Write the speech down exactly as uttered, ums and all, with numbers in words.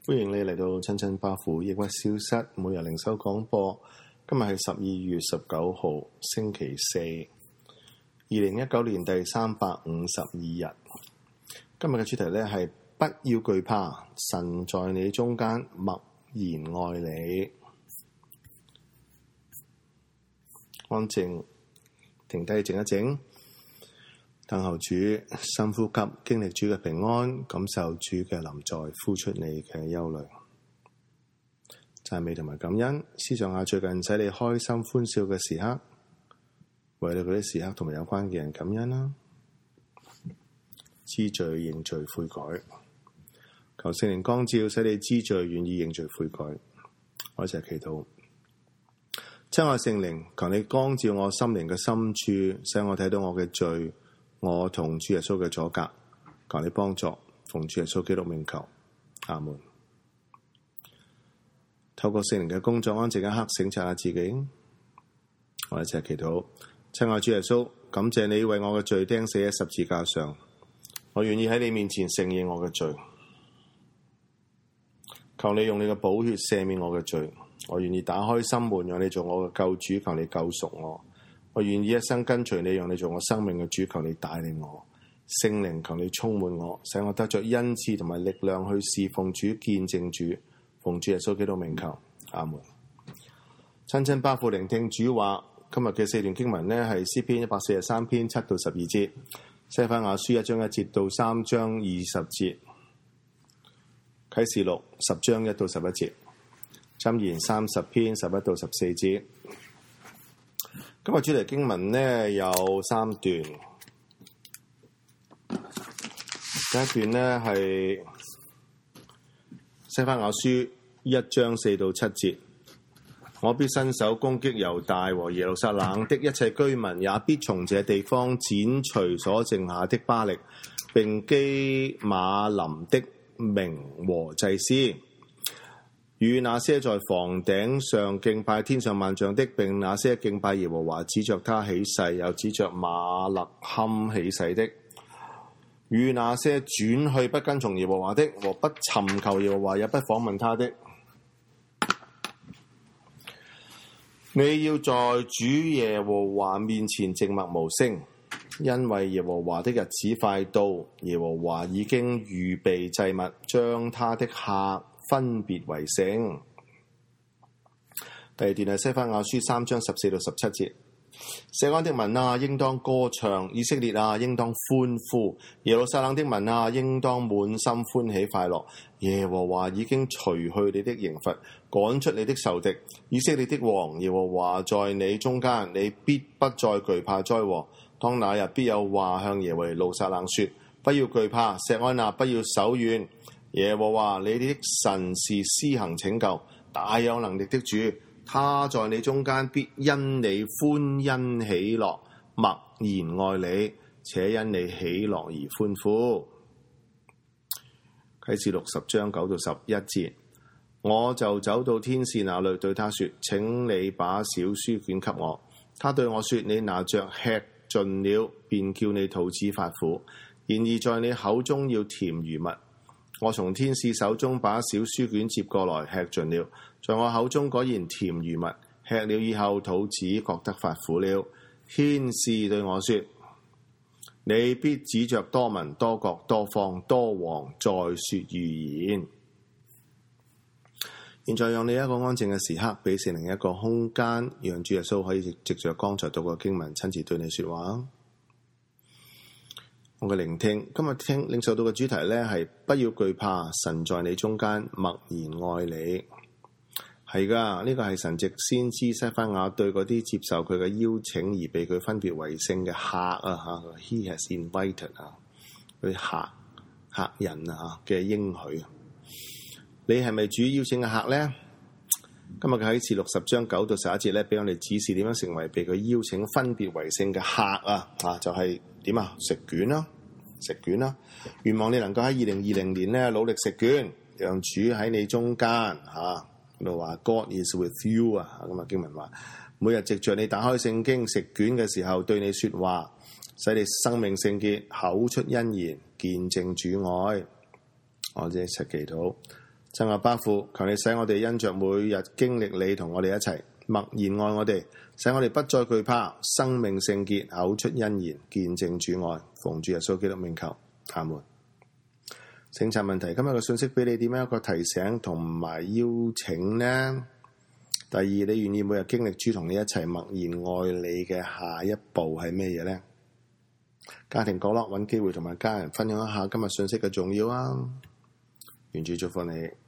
歡迎你嚟到親親巴父抑鬱消失每日靈修廣播。今日係十二月十九號星期四，二零一九年第三百五十二日。今日嘅主題呢係不要懼怕，神在你中間默然愛你。安靜，停低靜一靜，等候主，深呼吸，經歷主嘅平安，感受主嘅臨在，呼出你嘅憂慮。讚美同埋感恩，思想下最近使你開心歡笑嘅時刻，為你嗰啲時刻同埋有關嘅人感恩啦。知罪認罪悔改，求聖靈光照，使你知罪願意認罪悔改。我一齊祈禱。親愛聖靈，求你光照我心靈嘅深處，使我睇到我嘅罪，我同主耶穌嘅阻隔，求你幫助，奉主耶穌基督名求，阿門。透過聖靈嘅工作，安靜一刻，省察下自己。我一齊祈禱。親愛主耶穌，感謝你為我嘅罪釘死喺十字架上，我願意喺你面前承認我嘅罪，求你用你嘅寶血赦免我嘅罪。我願意打開心門，讓你做我嘅救主，求你救贖我。我願意一生跟隨你，讓你做我生命嘅主，求你帶領我。聖靈，求你充滿我，使我得着恩賜同埋力量去侍奉主、見證主。奉主耶穌基督名求，阿門。親親巴父聆聽主話，今日嘅四段經文呢係詩篇一百四十三篇七到十二節，西番雅書一章一節到三章二十節，啟示錄十章一到十一節，箴言三十篇十一到十四節。今日主題經文呢有三段，第一段呢係西番雅書一章四到七節，我必伸手攻擊猶大和耶路撒冷的一切居民，也必從這地方剪除所剩下的巴力，並基馬林的名和祭司，與那些在房頂上敬拜天上萬象的，並那些敬拜耶和華指着他起誓，又指着馬勒堪起誓的，與那些轉去不跟從耶和華的，和不尋求耶和華也不訪問他的。你要在主耶和華面前靜默無聲，因為耶和華的日子快到，耶和華已經預備祭物，將他的客分別為聖。第二段係西番雅書三章十四到十七節，錫安的民啊，應當歌唱；以色列啊，應當歡呼；耶路撒冷的民啊，應當滿心歡喜快樂。耶和華已經除去你的刑罰，趕出你的仇敵。以色列的王，耶和華在你中間，你必不再懼怕災禍。當那日必有話向耶路撒冷說：不要懼怕，錫安啊，不要手軟。耶和華你的神是施行拯救、大有能力的主，他在你中間必因你歡欣喜樂，默然愛你，且因你喜樂而歡呼。啟示錄十章九到十一節，我就走到天使那裏，對他說：請你把小書卷給我。他對我說：你拿着吃盡了，便叫你肚子發苦；然而在你口中要甜如蜜。我從天使手中把小書卷接過來，吃盡了，在我口中果然甜如蜜。吃了以後，肚子覺得發苦了。天使對我說：你必指着多民、多國、多方、多王再說預言。現在讓你一個安靜嘅時刻，俾聖靈一個空間，讓主耶穌可以藉着剛才讀過經文，親自對你說話。我嘅聆聽，今日聽領受到嘅主題呢係不要懼怕，神在你中間默然愛你。係噶，呢個係神藉先知西番雅對嗰啲接受佢嘅邀請而被佢分別為聖嘅客啊吓 ，He has invited 啊，嗰啲客客人啊嘅應許。你係咪主邀請嘅客呢？今日嘅啟示錄十章九到十一節咧，俾我哋指示點樣成為被佢邀請分別為聖嘅客啊！啊，就係點啊？食卷啦，食卷啦！願望你能夠喺二零二零年咧努力食卷，讓主喺你中間嚇。嗰度話 God is with you 啊！咁啊經文話，每日藉著你打開聖經食卷嘅時候，對你説話，使你生命聖潔，口出恩言，見證主愛。我哋一齊祈禱。 親愛爸父，求你使我哋因着每日經歷你同我哋一齊默然愛我哋，使我哋不再懼怕，生命聖潔，口出恩言，見證主愛。奉主耶穌基督名求，阿門。省察問題，今日嘅信息俾你點樣一個提醒同埋邀請呢？第二，你願意每日經歷主同你一齊默然愛你嘅下一步係咩嘢呢？家庭角落揾機會同埋家人分享一下今日信息嘅重要啊！願主祝福你。